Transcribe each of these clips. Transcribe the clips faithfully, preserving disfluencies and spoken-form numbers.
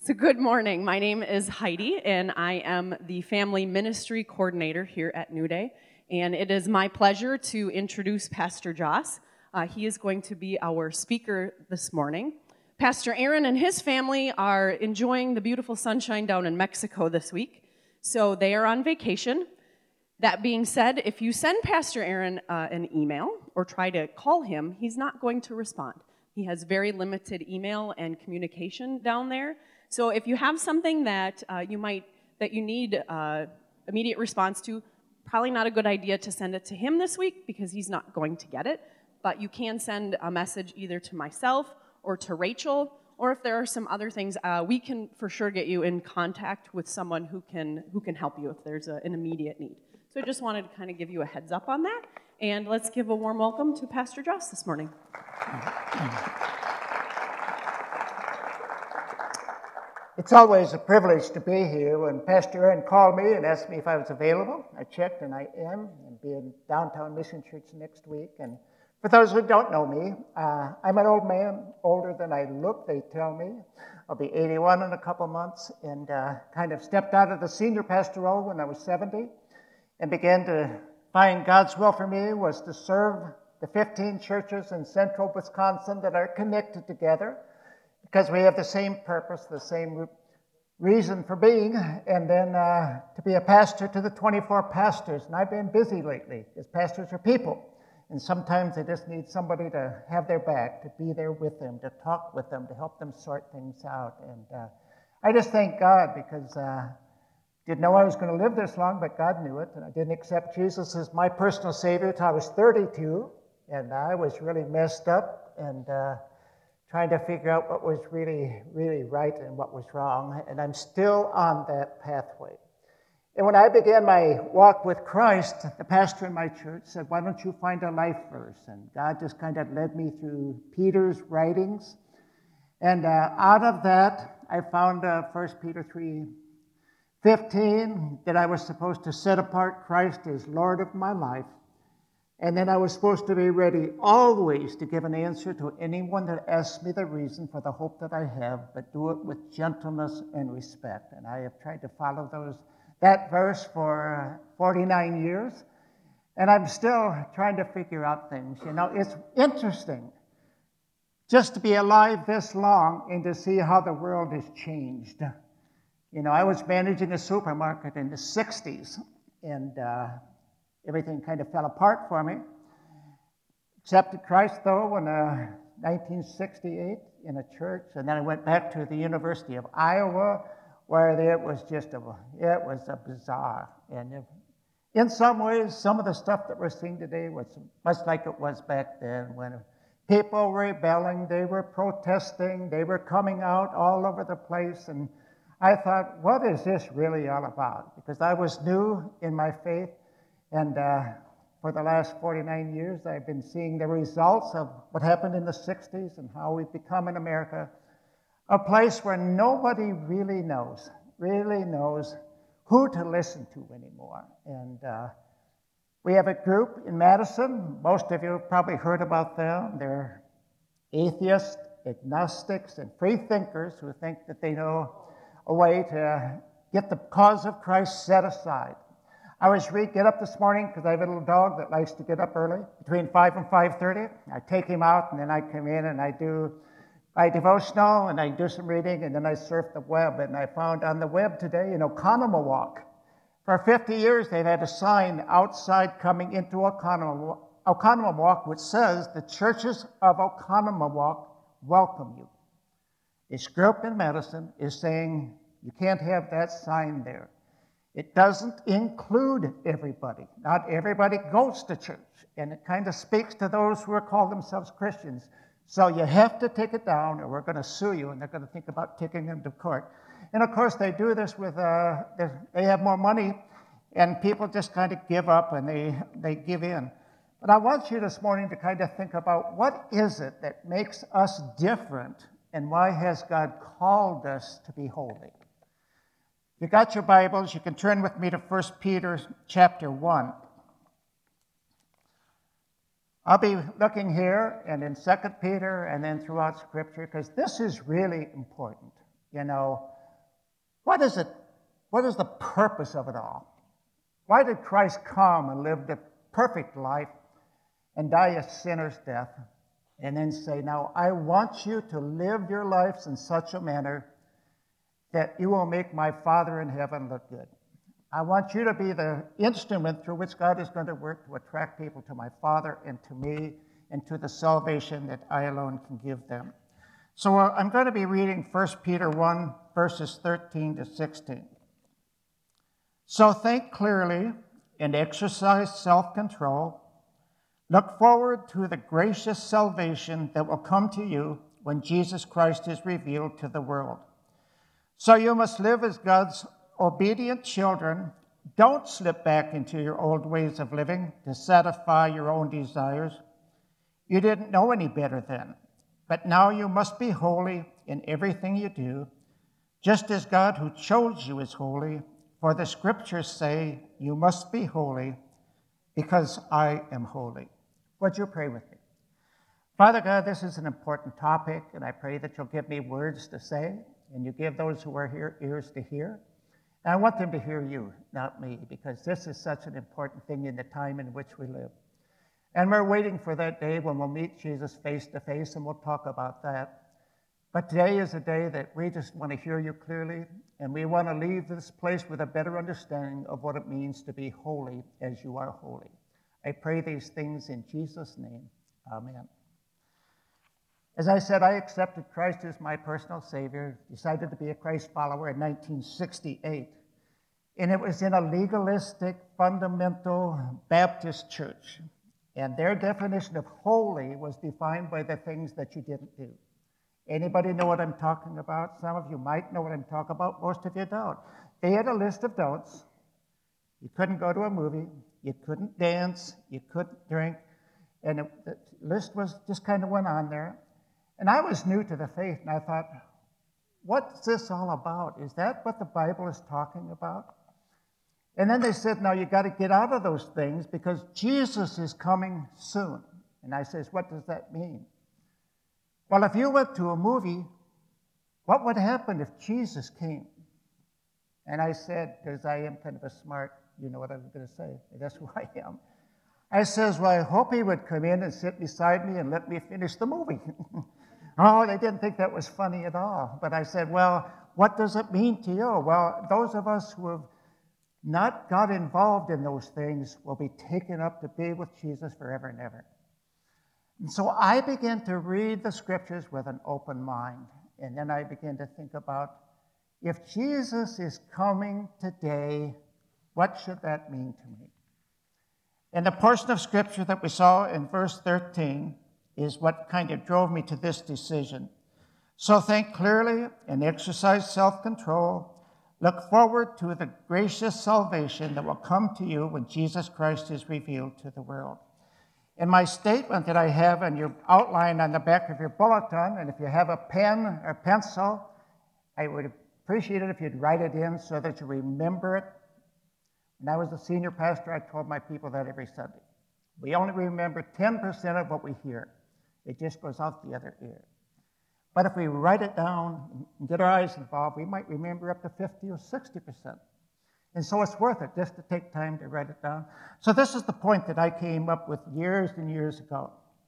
So good morning. My name is Heidi, and I am the Family Ministry Coordinator here at New Day. And it is my pleasure to introduce Pastor Joss. Uh, he is going to be our speaker this morning. Pastor Aaron and his family are enjoying the beautiful sunshine down in Mexico this week, so they are on vacation. That being said, if you send Pastor Aaron uh, an email or try to call him, he's not going to respond. He has very limited email and communication down there. So if you have something that uh, you might that you need uh, immediate response to, probably not a good idea to send it to him this week because he's not going to get it. But you can send a message either to myself or to Rachel, or if there are some other things, uh, we can for sure get you in contact with someone who can who can help you if there's a, an immediate need. So I just wanted to kind of give you a heads up on that. And let's give a warm welcome to Pastor Joss this morning. It's always a privilege to be here. When Pastor Aaron called me and asked me if I was available, I checked and I am, and be in Downtown Mission Church next week. And for those who don't know me, uh, I'm an old man, older than I look, they tell me. I'll be eighty-one in a couple months, and uh, kind of stepped out of the senior pastor role when I was seventy and began to find God's will for me was to serve the fifteen churches in central Wisconsin that are connected together, because we have the same purpose, the same reason for being, and then uh, to be a pastor to the twenty-four pastors. And I've been busy lately, because pastors are people, and sometimes they just need somebody to have their back, to be there with them, to talk with them, to help them sort things out. And uh, I just thank God, because uh, didn't know I was going to live this long, but God knew it, and I didn't accept Jesus as my personal Savior until I was thirty-two, and I was really messed up, and uh, trying to figure out what was really, really right and what was wrong, and I'm still on that pathway. And when I began my walk with Christ, the pastor in my church said, why don't you find a life verse? And God just kind of led me through Peter's writings, and uh, out of that, I found uh, First Peter three fifteen, that I was supposed to set apart Christ as Lord of my life. And then I was supposed to be ready always to give an answer to anyone that asks me the reason for the hope that I have, but do it with gentleness and respect. And I have tried to follow those that verse for uh, forty-nine years, and I'm still trying to figure out things. You know, it's interesting just to be alive this long and to see how the world has changed. You know, I was managing a supermarket in the sixties, and uh, everything kind of fell apart for me. Accepted Christ, though, in uh, nineteen sixty-eight in a church, and then I went back to the University of Iowa, where it was just a, it was a bizarre. And if, in some ways, some of the stuff that we're seeing today was much like it was back then, when people were rebelling, they were protesting, they were coming out all over the place, and I thought, what is this really all about? Because I was new in my faith, and uh, for the last forty-nine years, I've been seeing the results of what happened in the sixties and how we've become in America a place where nobody really knows, really knows who to listen to anymore. And uh, we have a group in Madison. Most of you have probably heard about them. They're atheists, agnostics, and free thinkers who think that they know a way to get the cause of Christ set aside. I was read get up this morning because I have a little dog that likes to get up early, between five and five thirty. I take him out, and then I come in and I do my devotional, and I do some reading, and then I surf the web. And I found on the web today in Oconomowoc, for fifty years they've had a sign outside coming into Oconomowoc, Oconomowoc which says, the churches of Oconomowoc welcome you. This group in Madison is saying you can't have that sign there. It doesn't include everybody. Not everybody goes to church, and it kind of speaks to those who are called themselves Christians. So you have to take it down, or we're going to sue you, and they're going to think about taking them to court. And of course, they do this with, uh, they have more money, and people just kind of give up, and they, they give in. But I want you this morning to kind of think about, what is it that makes us different, and why has God called us to be holy? If you got your Bibles, you can turn with me to First Peter chapter one. I'll be looking here and in Second Peter and then throughout Scripture, because this is really important. You know, What is it? What is the purpose of it all? Why did Christ come and live the perfect life and die a sinner's death, and then say, now I want you to live your lives in such a manner that you will make my Father in heaven look good. I want you to be the instrument through which God is going to work to attract people to my Father and to me and to the salvation that I alone can give them. So uh, I'm going to be reading First Peter one, verses thirteen to sixteen. So think clearly and exercise self-control. Look forward to the gracious salvation that will come to you when Jesus Christ is revealed to the world. So you must live as God's obedient children. Don't slip back into your old ways of living to satisfy your own desires. You didn't know any better then, but now you must be holy in everything you do, just as God who chose you is holy. For the scriptures say, you must be holy because I am holy. Would you pray with me? Father God, this is an important topic, and I pray that you'll give me words to say, and you give those who are here ears to hear. And I want them to hear you, not me, because this is such an important thing in the time in which we live. And we're waiting for that day when we'll meet Jesus face to face, and we'll talk about that. But today is a day that we just want to hear you clearly, and we want to leave this place with a better understanding of what it means to be holy as you are holy. I pray these things in Jesus' name. Amen. As I said, I accepted Christ as my personal Savior, decided to be a Christ follower in nineteen sixty-eight. And it was in a legalistic, fundamental Baptist church. And their definition of holy was defined by the things that you didn't do. Anybody know what I'm talking about? Some of you might know what I'm talking about. Most of you don't. They had a list of don'ts. You couldn't go to a movie. You couldn't dance. You couldn't drink. And it, the list was just kind of went on there. And I was new to the faith, and I thought, what's this all about? Is that what the Bible is talking about? And then they said, no, you got to get out of those things because Jesus is coming soon. And I says, what does that mean? Well, if you went to a movie, what would happen if Jesus came? And I said, because I am kind of a smart, you know what I was going to say. That's who I am. I says, well, I hope he would come in and sit beside me and let me finish the movie. Oh, they didn't think that was funny at all. But I said, well, what does it mean to you? Well, those of us who have not got involved in those things will be taken up to be with Jesus forever and ever. And so I began to read the scriptures with an open mind. And then I began to think about, if Jesus is coming today, what should that mean to me? And the portion of scripture that we saw in verse thirteen is what kind of drove me to this decision. So think clearly and exercise self-control. Look forward to the gracious salvation that will come to you when Jesus Christ is revealed to the world. In my statement that I have in your outline on the back of your bulletin, and if you have a pen or pencil, I would appreciate it if you'd write it in so that you remember it. When I was a senior pastor, I told my people that every Sunday. We only remember ten percent of what we hear. It just goes out the other ear. But if we write it down and get our eyes involved, we might remember up to fifty or sixty percent. And so it's worth it just to take time to write it down. So this is the point that I came up with years and years ago.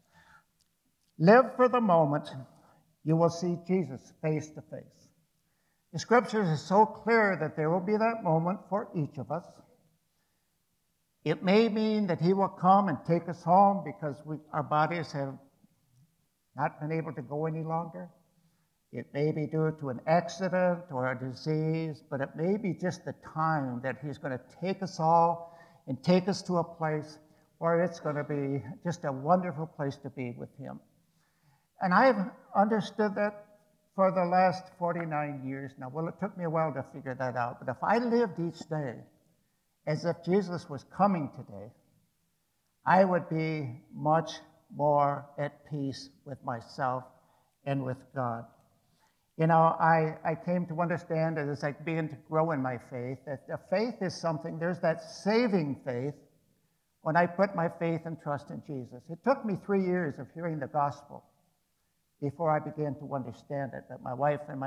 Live for the moment. You will see Jesus face to face. The scriptures are so clear that there will be that moment for each of us. It may mean that he will come and take us home because we, our bodies have not been able to go any longer. It may be due to an accident or a disease, but it may be just the time that he's going to take us all and take us to a place where it's going to be just a wonderful place to be with him. And I've understood that for the last forty-nine years now. Well, it took me a while to figure that out, but if I lived each day as if Jesus was coming today, I would be much more at peace with myself and with God. You know, I, I came to understand as I began to grow in my faith that the faith is something, there's that saving faith when I put my faith and trust in Jesus. It took me three years of hearing the gospel before I began to understand it, that my wife and my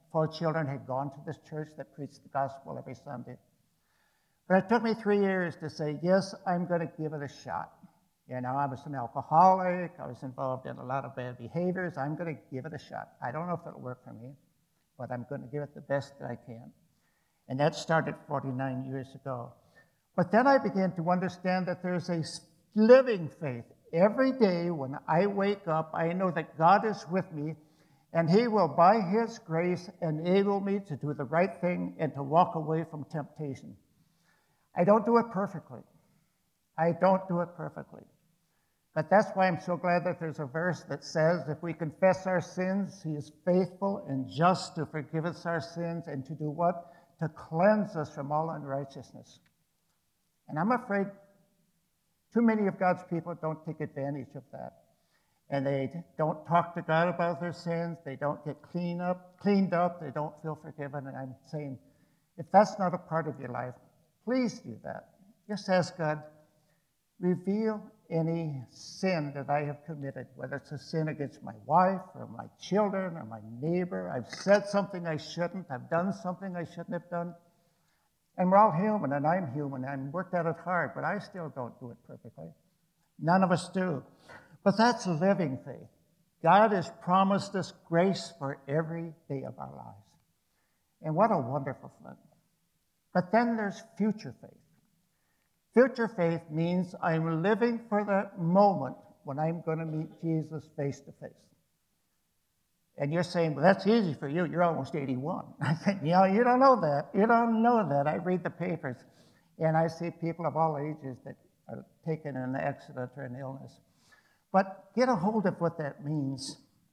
four children had gone to this church that preached the gospel every Sunday. But it took me three years to say, yes, I'm going to give it a shot. You know, I was an alcoholic. I was involved in a lot of bad behaviors. I'm going to give it a shot. I don't know if it'll work for me, but I'm going to give it the best that I can. And that started forty-nine years ago. But then I began to understand that there's a living faith. Every day when I wake up, I know that God is with me, and He will, by His grace, enable me to do the right thing and to walk away from temptation. I don't do it perfectly. I don't do it perfectly. But that's why I'm so glad that there's a verse that says, if we confess our sins, He is faithful and just to forgive us our sins and to do what? To cleanse us from all unrighteousness. And I'm afraid too many of God's people don't take advantage of that. And they don't talk to God about their sins. They don't get clean up, cleaned up. They don't feel forgiven. And I'm saying, if that's not a part of your life, please do that. Just ask God, reveal any sin that I have committed, whether it's a sin against my wife or my children or my neighbor. I've said something I shouldn't. I've done something I shouldn't have done. And we're all human, and I'm human. I'm worked at it hard, but I still don't do it perfectly. None of us do. But that's living faith. God has promised us grace for every day of our lives. And what a wonderful thing. But then there's future faith. Future faith means I'm living for that moment when I'm going to meet Jesus face to face. And you're saying, well, that's easy for you. You're almost eighty-one. I think, you know, you don't know that. You don't know that. I read the papers, and I see people of all ages that are taken in an accident or an illness. But get a hold of what that means.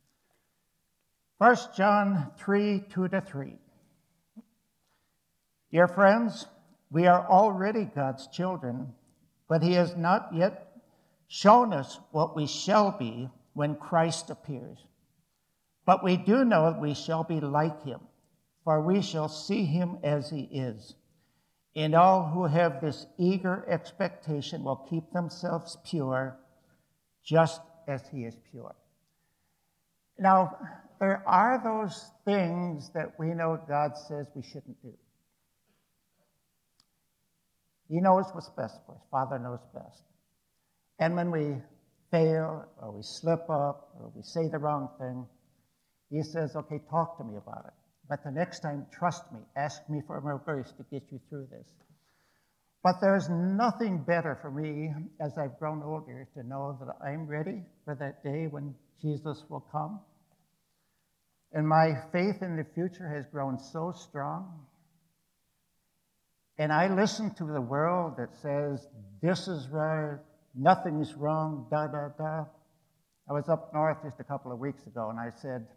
First John three, two to three. Dear friends, we are already God's children, but He has not yet shown us what we shall be when Christ appears. But we do know that we shall be like Him, for we shall see Him as He is. And all who have this eager expectation will keep themselves pure, just as He is pure. Now, there are those things that we know God says we shouldn't do. He knows what's best for us. Father knows best. And when we fail, or we slip up, or we say the wrong thing, He says, okay, talk to me about it. But the next time, trust me. Ask me for more grace to get you through this. But there's nothing better for me as I've grown older to know that I'm ready for that day when Jesus will come. And my faith in the future has grown so strong. And I listen to the world that says, this is right, nothing's wrong, da, da, da. I was up north just a couple of weeks ago, and I said,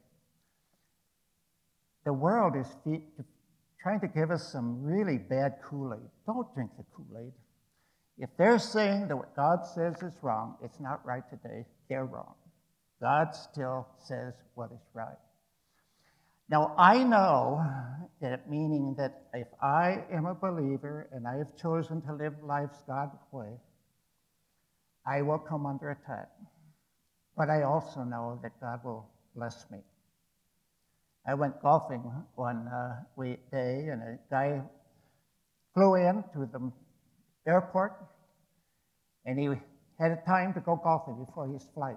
the world is fe- trying to give us some really bad Kool-Aid. Don't drink the Kool-Aid. If they're saying that what God says is wrong, it's not right today, they're wrong. God still says what is right. Now, I know that meaning that if I am a believer and I have chosen to live life's God's way, I will come under attack. But I also know that God will bless me. I went golfing one uh, week day, and a guy flew in to the airport, and he had time to go golfing before his flight.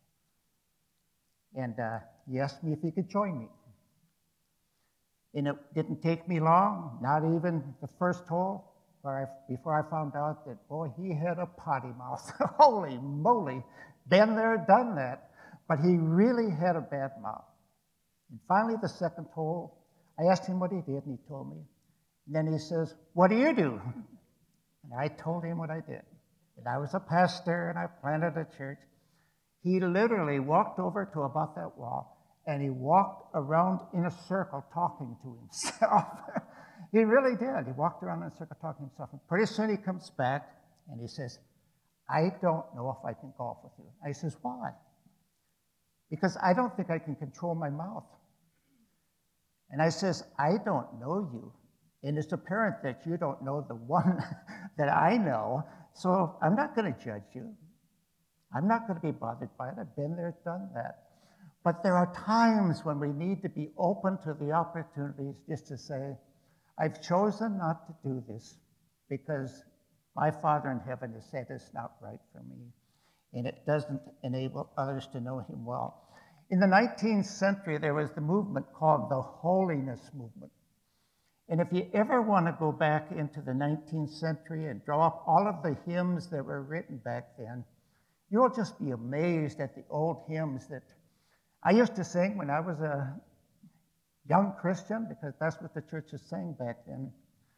And uh, he asked me if he could join me. And it didn't take me long, not even the first hole, where I, before I found out that, boy, he had a potty mouth. Holy moly, been there, done that. But he really had a bad mouth. And finally, the second hole, I asked him what he did, and he told me. And then he says, what do you do? And I told him what I did. And I was a pastor, and I planted a church. He literally walked over to about that wall, and he walked around in a circle talking to himself. He really did. He walked around in a circle talking to himself. And pretty soon he comes back, and he says, I don't know if I can golf with you. I says, why? Because I don't think I can control my mouth. And I says, I don't know you. And it's apparent that you don't know the one that I know, so I'm not going to judge you. I'm not going to be bothered by it. I've been there, done that. But there are times when we need to be open to the opportunities just to say, I've chosen not to do this because my Father in heaven has said it's not right for me, and it doesn't enable others to know him well. In the nineteenth century, there was the movement called the Holiness Movement. And if you ever want to go back into the nineteenth century and draw up all of the hymns that were written back then, you'll just be amazed at the old hymns that I used to sing when I was a young Christian, because that's what the churches sang back then.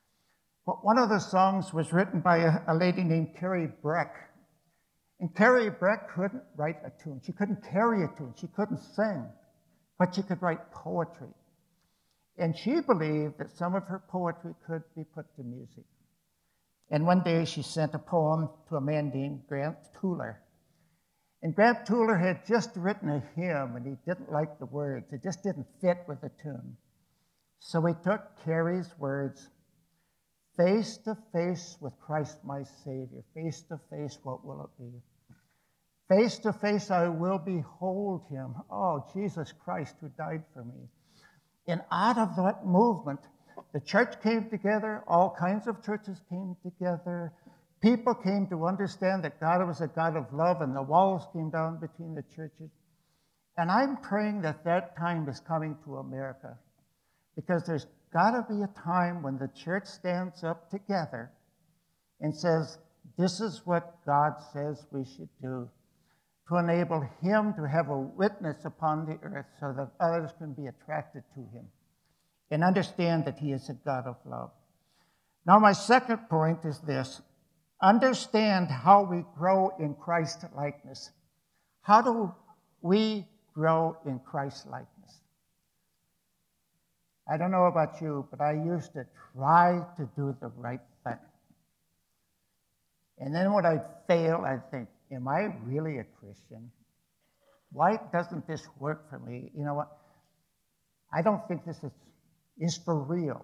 But one of the songs was written by a, a lady named Carrie Breck. And Carrie Breck couldn't write a tune. She couldn't carry a tune. She couldn't sing, but she could write poetry. And she believed that some of her poetry could be put to music. And one day she sent a poem to a man named Grant Tuller. And Grant Tuller had just written a hymn, and he didn't like the words. It just didn't fit with the tune. So he took Carrie's words, face to face with Christ my Savior, face to face, what will it be? Face to face I will behold him. Oh, Jesus Christ who died for me. And out of that movement, the church came together, all kinds of churches came together. People came to understand that God was a God of love, and the walls came down between the churches. And I'm praying that that time is coming to America, because there's got to be a time when the church stands up together and says, this is what God says we should do, to enable him to have a witness upon the earth so that others can be attracted to him and understand that he is a God of love. Now, my second point is this. Understand how we grow in Christ likeness. How do we grow in Christ likeness? I don't know about you, but I used to try to do the right thing. And then when I'd fail, I'd think, am I really a Christian? Why doesn't this work for me? You know what? I don't think this is, is for real.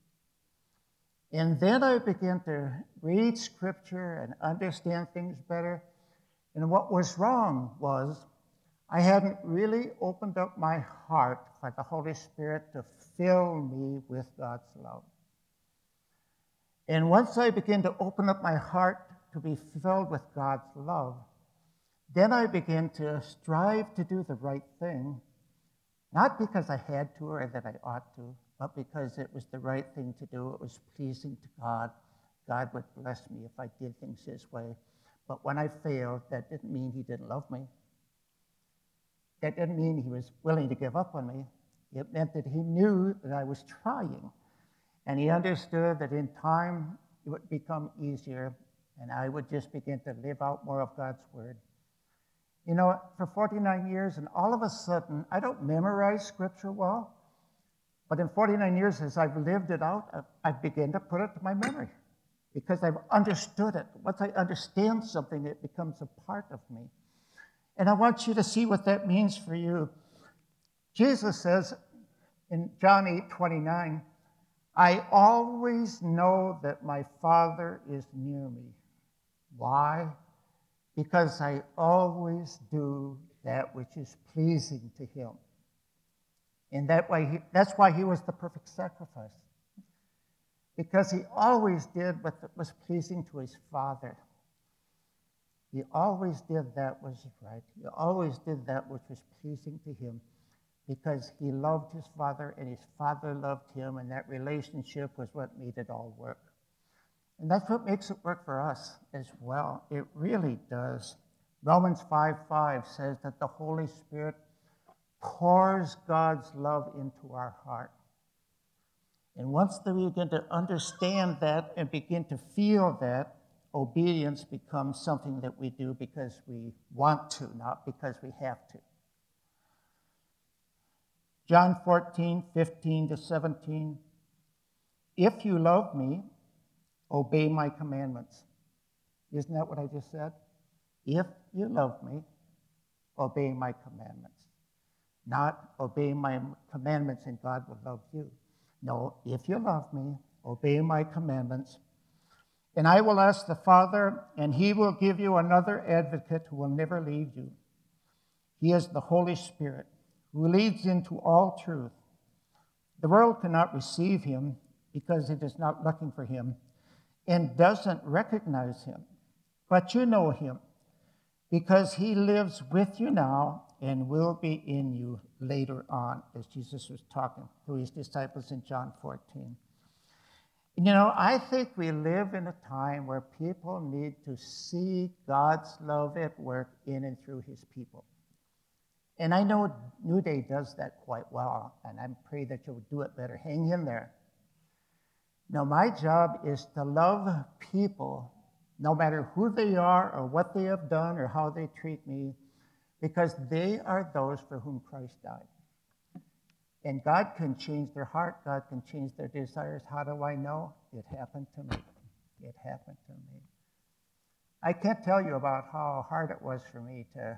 And then I began to read Scripture and understand things better. And what was wrong was I hadn't really opened up my heart for the Holy Spirit to fill me with God's love. And once I began to open up my heart to be filled with God's love, then I began to strive to do the right thing, not because I had to or that I ought to, but because it was the right thing to do. It was pleasing to God. God would bless me if I did things his way. But when I failed, that didn't mean he didn't love me. That didn't mean he was willing to give up on me. It meant that he knew that I was trying. And he understood that in time, it would become easier, and I would just begin to live out more of God's word. You know, for forty-nine years, and all of a sudden, I don't memorize Scripture well, but in forty-nine years, as I've lived it out, I've begun to put it to my memory because I've understood it. Once I understand something, it becomes a part of me. And I want you to see what that means for you. Jesus says in John eight twenty-nine, I always know that my Father is near me. Why? Because I always do that which is pleasing to him. And that way, he, that's why he was the perfect sacrifice. Because he always did what was pleasing to his Father. He always did that which was right. He always did that which was pleasing to him, because he loved his Father and his Father loved him, and that relationship was what made it all work. And that's what makes it work for us as well. It really does. Romans five five says that the Holy Spirit pours God's love into our heart. And once we begin to understand that and begin to feel that, obedience becomes something that we do because we want to, not because we have to. John fourteen, fifteen to seventeen. If you love me, obey my commandments. Isn't that what I just said? If you love me, obey my commandments. Not obey my commandments and God will love you. No, if you love me, obey my commandments. And I will ask the Father, and he will give you another advocate who will never leave you. He is the Holy Spirit, who leads into all truth. The world cannot receive him because it is not looking for him and doesn't recognize him. But you know him because he lives with you now and will be in you later on, as Jesus was talking to his disciples in John fourteen. You know, I think we live in a time where people need to see God's love at work in and through his people. And I know New Day does that quite well, and I pray that you'll do it better. Hang in there. Now, my job is to love people, no matter who they are or what they have done or how they treat me, because they are those for whom Christ died. And God can change their heart. God can change their desires. How do I know? It happened to me. It happened to me. I can't tell you about how hard it was for me to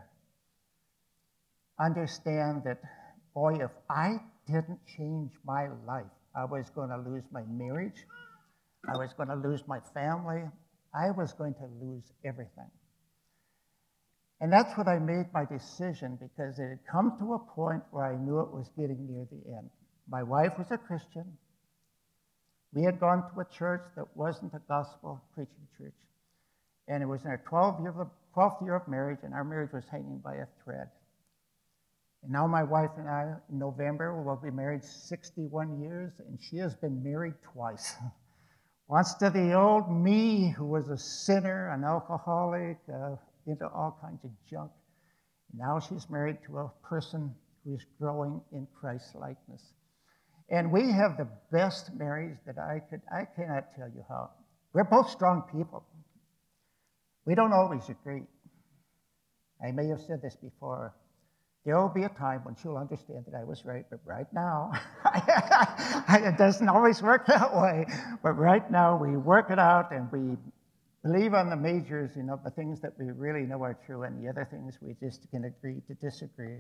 understand that, boy, if I didn't change my life, I was going to lose my marriage. I was going to lose my family. I was going to lose everything. And that's what I made my decision, because it had come to a point where I knew it was getting near the end. My wife was a Christian. We had gone to a church that wasn't a gospel preaching church. And it was in our twelfth year of, twelfth year of marriage, and our marriage was hanging by a thread. And now my wife and I, in November, will be married sixty-one years, and she has been married twice. Once to the old me, who was a sinner, an alcoholic, uh, into all kinds of junk. Now she's married to a person who is growing in Christ's likeness. And we have the best marriage that I could, I cannot tell you how. We're both strong people. We don't always agree. I may have said this before. There will be a time when she'll understand that I was right, but right now, it doesn't always work that way. But right now, we work it out and we believe on the majors, you know, the things that we really know are true, and the other things we just can agree to disagree.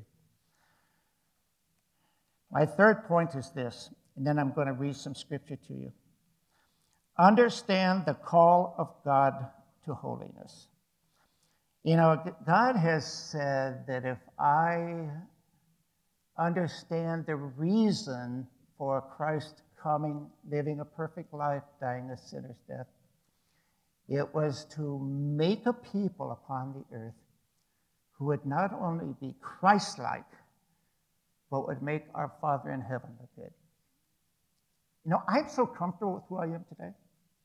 My third point is this, and then I'm going to read some scripture to you. Understand the call of God to holiness. You know, God has said that if I understand the reason for Christ coming, living a perfect life, dying a sinner's death, it was to make a people upon the earth who would not only be Christ-like, but would make our Father in heaven look good. You know, I'm so comfortable with who I am today.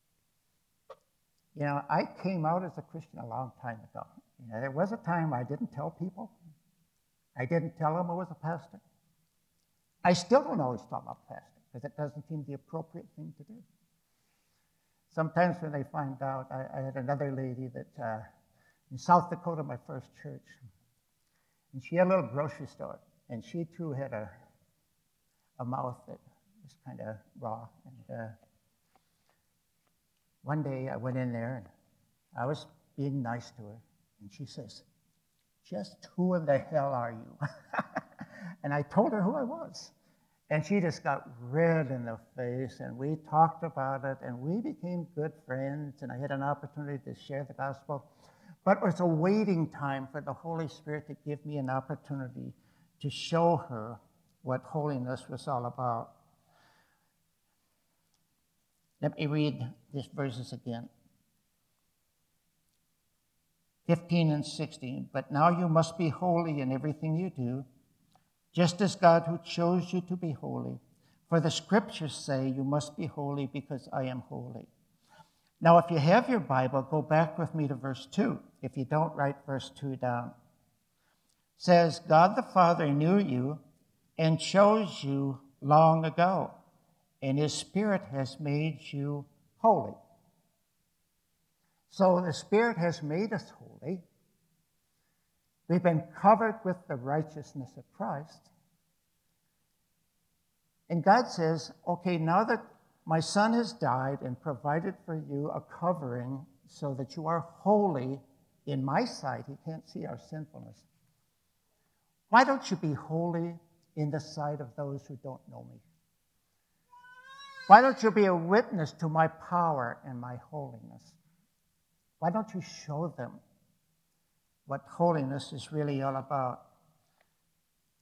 You know, I came out as a Christian a long time ago. You know, there was a time I didn't tell people. I didn't tell them I was a pastor. I still don't always tell them I'm a pastor, because it doesn't seem the appropriate thing to do. Sometimes when they find out, I, I had another lady that uh, in South Dakota, my first church, and she had a little grocery store, and she too had a, a mouth that was kind of raw. And uh, one day I went in there, and I was being nice to her, and she says, "Just who in the hell are you?" And I told her who I was. And she just got red in the face, and we talked about it, and we became good friends, and I had an opportunity to share the gospel. But it was a waiting time for the Holy Spirit to give me an opportunity to show her what holiness was all about. Let me read these verses again. fifteen and sixteen. But now you must be holy in everything you do, just as God who chose you to be holy. For the scriptures say you must be holy because I am holy. Now, if you have your Bible, go back with me to verse two. If you don't, write verse two down. It says, God the Father knew you and chose you long ago, and his Spirit has made you holy. So the Spirit has made us holy. We've been covered with the righteousness of Christ. And God says, okay, now that my Son has died and provided for you a covering so that you are holy in my sight, he can't see our sinfulness. Why don't you be holy in the sight of those who don't know me? Why don't you be a witness to my power and my holiness? Why don't you show them what holiness is really all about?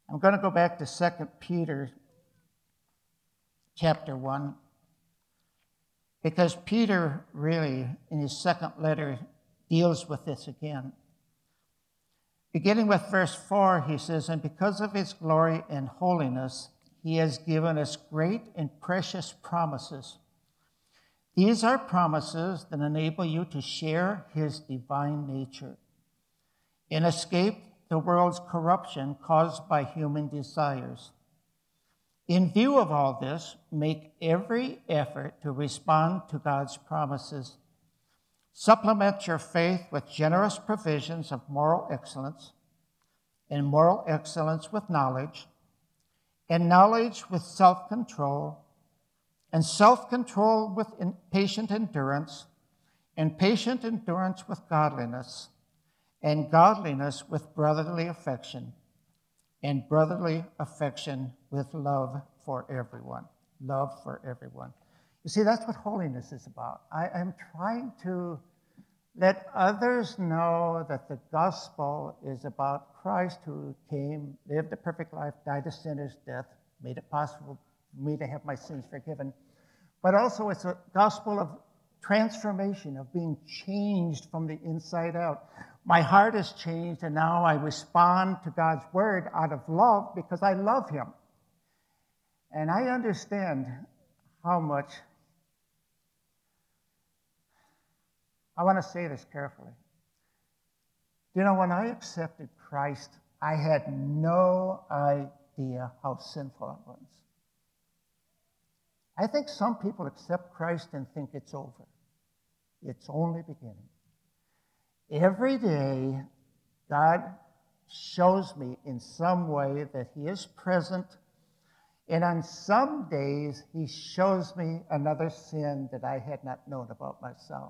I'm going to go back to Second Peter chapter one, because Peter really, in his second letter, deals with this again. Beginning with verse four, he says, "And because of his glory and holiness, he has given us great and precious promises. These are promises that enable you to share his divine nature and escape the world's corruption caused by human desires. In view of all this, make every effort to respond to God's promises. Supplement your faith with generous provisions of moral excellence, and moral excellence with knowledge, and knowledge with self-control, and self-control with patient endurance, and patient endurance with godliness, and godliness with brotherly affection, and brotherly affection with love for everyone." Love for everyone. You see, that's what holiness is about. I am trying to let others know that the gospel is about Christ, who came, lived a perfect life, died a sinner's death, made it possible for me to have my sins forgiven. But also it's a gospel of transformation, of being changed from the inside out. My heart is changed, and now I respond to God's word out of love because I love him. And I understand how much, I want to say this carefully. You know, when I accepted Christ, I had no idea how sinful I was. I think some people accept Christ and think it's over. It's only beginning. Every day, God shows me in some way that he is present, and on some days, he shows me another sin that I had not known about myself.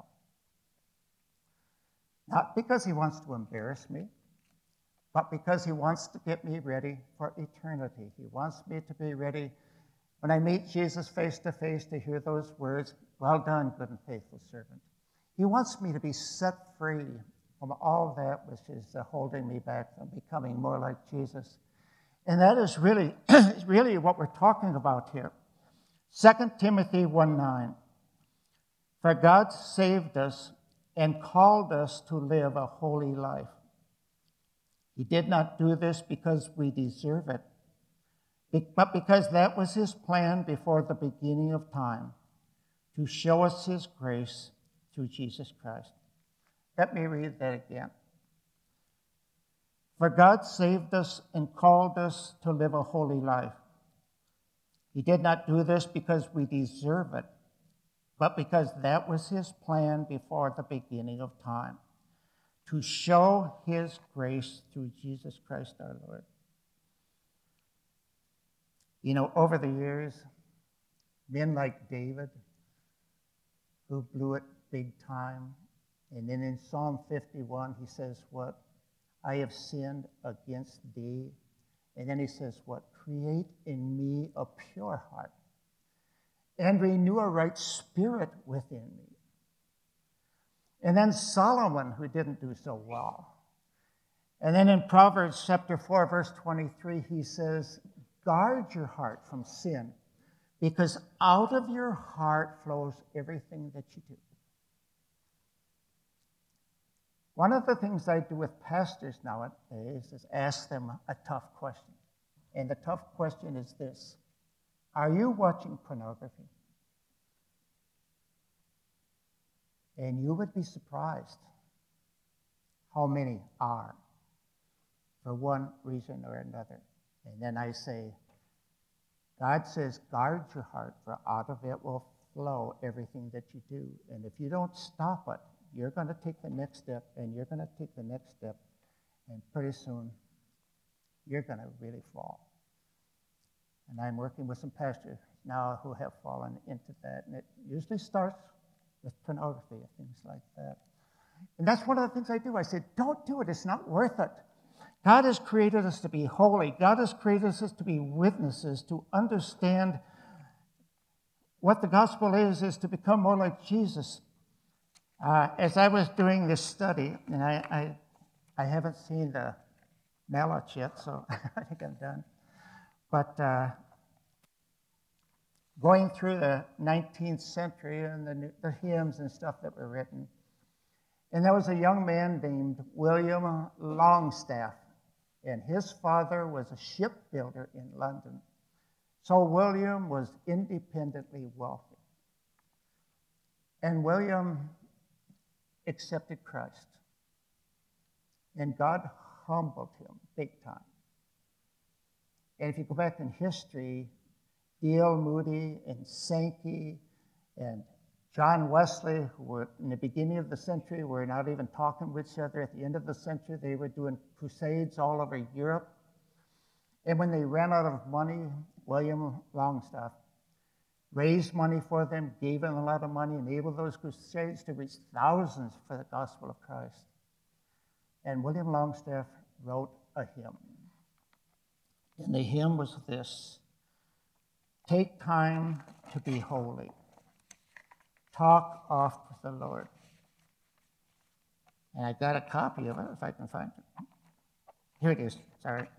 Not because he wants to embarrass me, but because he wants to get me ready for eternity. He wants me to be ready when I meet Jesus face to face to hear those words, "Well done, good and faithful servant." He wants me to be set free from all that which is uh, holding me back from becoming more like Jesus. And that is really, really what we're talking about here. Second Timothy one nine. "For God saved us and called us to live a holy life. He did not do this because we deserve it, but because that was his plan before the beginning of time, to show us his grace through Jesus Christ." Let me read that again. "For God saved us and called us to live a holy life. He did not do this because we deserve it, but because that was his plan before the beginning of time, to show his grace through Jesus Christ our Lord." You know, over the years, men like David, who blew it big time, and then in Psalm fifty-one, he says what? "I have sinned against thee." And then he says what? "Create in me a pure heart and renew a right spirit within me." And then Solomon, who didn't do so well. And then in Proverbs chapter four, verse twenty-three, he says, "Guard your heart from sin, because out of your heart flows everything that you do." One of the things I do with pastors nowadays is ask them a tough question. And the tough question is this: are you watching pornography? And you would be surprised how many are, for one reason or another. And then I say, God says, guard your heart, for out of it will flow everything that you do. And if you don't stop it, you're going to take the next step, and you're going to take the next step, and pretty soon you're going to really fall. And I'm working with some pastors now who have fallen into that, and it usually starts with pornography and things like that. And that's one of the things I do. I say, don't do it. It's not worth it. God has created us to be holy. God has created us to be witnesses, to understand what the gospel is, is to become more like Jesus. Uh, as I was doing this study, and I, I, I haven't seen the mallet yet, so I think I'm done. But uh, going through the nineteenth century and the, the hymns and stuff that were written, and there was a young man named William Longstaff, and his father was a shipbuilder in London. So William was independently wealthy. And William accepted Christ. And God humbled him big time. And if you go back in history, D L Moody and Sankey and John Wesley, who were in the beginning of the century, were not even talking with each other. At the end of the century, they were doing crusades all over Europe. And when they ran out of money, William Longstaff raised money for them, gave them a lot of money, enabled those crusades to reach thousands for the gospel of Christ. And William Longstaff wrote a hymn. And the hymn was this: "Take time to be holy. Talk oft with the Lord." And I got a copy of it, if I can find it. Here it is, sorry.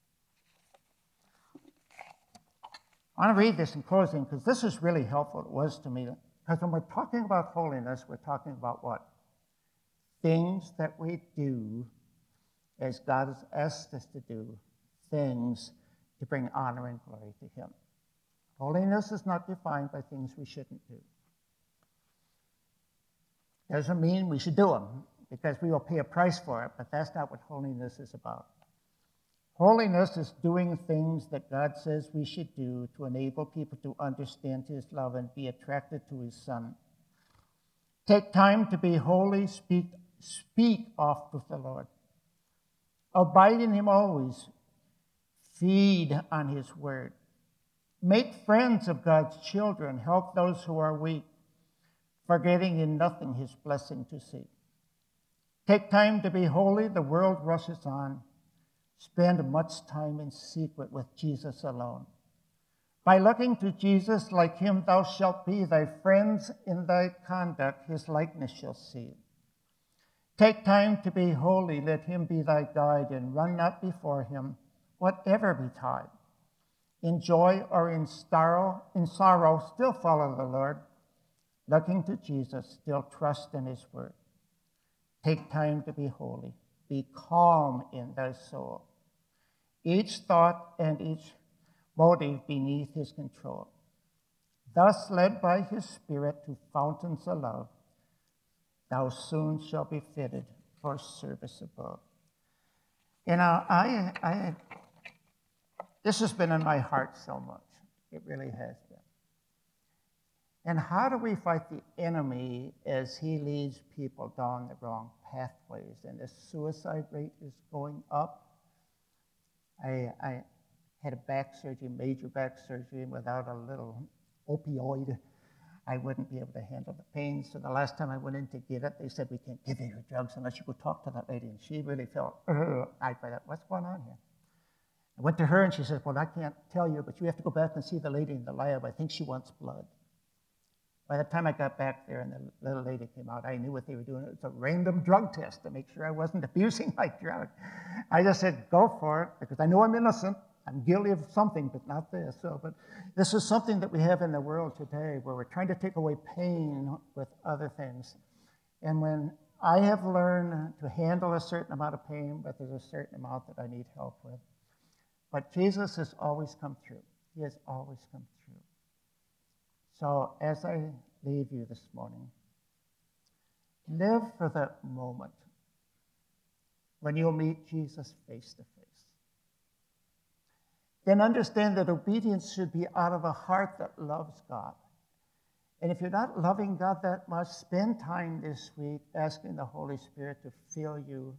I want to read this in closing because this is really helpful. It was to me. Because when we're talking about holiness, we're talking about what? Things that we do as God has asked us to do, things to bring honor and glory to Him. Holiness is not defined by things we shouldn't do. Doesn't mean we should do them, because we will pay a price for it, but that's not what holiness is about. Holiness is doing things that God says we should do to enable people to understand His love and be attracted to His Son. Take time to be holy, speak, speak oft with the Lord. Abide in Him always. Feed on His word. Make friends of God's children. Help those who are weak, forgetting in nothing His blessing to seek. Take time to be holy. The world rushes on. Spend much time in secret with Jesus alone. By looking to Jesus, like Him thou shalt be. Thy friends in thy conduct His likeness shall see. Take time to be holy. Let Him be thy guide, and run not before Him, whatever betide. In joy or in sorrow, in sorrow, still follow the Lord. Looking to Jesus, still trust in His word. Take time to be holy. Be calm in thy soul. Each thought and each motive beneath His control. Thus led by His Spirit to fountains of love, thou soon shalt be fitted for service above. You know, I, I, this has been in my heart so much. It really has been. And how do we fight the enemy as he leads people down the wrong pathways? And the suicide rate is going up. I, I had a back surgery, major back surgery, and without a little opioid, I wouldn't be able to handle the pain. So the last time I went in to get it, they said, we can't give you your drugs unless you go talk to that lady. And she really felt, I thought, what's going on here? I went to her and she said, well, I can't tell you, but you have to go back and see the lady in the lab. I think she wants blood. By the time I got back there and the little lady came out, I knew what they were doing. It was a random drug test to make sure I wasn't abusing my drug. I just said, go for it, because I know I'm innocent. I'm guilty of something, but not this. So, but this is something that we have in the world today, where we're trying to take away pain with other things. And when I have learned to handle a certain amount of pain, but there's a certain amount that I need help with. But Jesus has always come through. He has always come through. So as I leave you this morning, live for that moment when you'll meet Jesus face to face. Then understand that obedience should be out of a heart that loves God. And if you're not loving God that much, spend time this week asking the Holy Spirit to fill you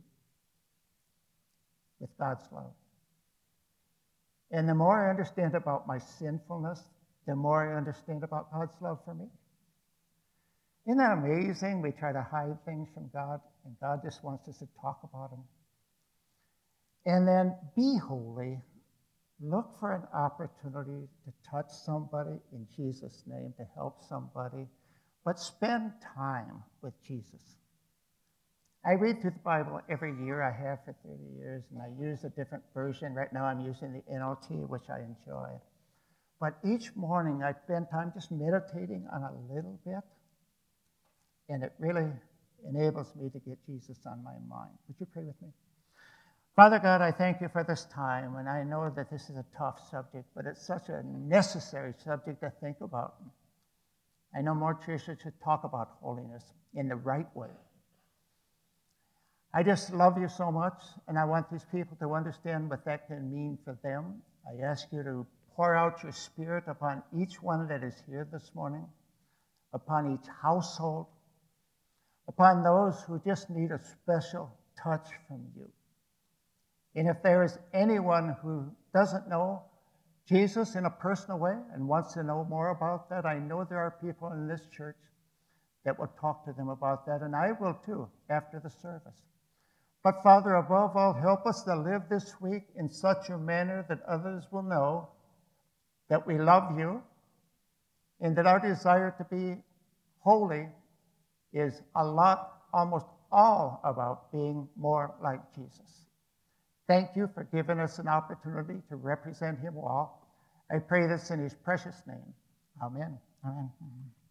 with God's love. And the more I understand about my sinfulness, the more I understand about God's love for me. Isn't that amazing? We try to hide things from God, and God just wants us to talk about Him. And then be holy. Look for an opportunity to touch somebody in Jesus' name, to help somebody, but spend time with Jesus. I read through the Bible every year. I have for thirty years, and I use a different version. Right now I'm using the N L T, which I enjoy. But each morning I spend time just meditating on a little bit, and it really enables me to get Jesus on my mind. Would you pray with me? Father God, I thank you for this time, and I know that this is a tough subject, but it's such a necessary subject to think about. I know more churches should talk about holiness in the right way. I just love you so much, and I want these people to understand what that can mean for them. I ask you to pour out your Spirit upon each one that is here this morning, upon each household, upon those who just need a special touch from you. And if there is anyone who doesn't know Jesus in a personal way and wants to know more about that, I know there are people in this church that will talk to them about that, and I will too after the service. But Father, above all, help us to live this week in such a manner that others will know that we love you and that our desire to be holy is a lot, almost all about being more like Jesus. Thank you for giving us an opportunity to represent him well. I pray this in his precious name. Amen. Amen.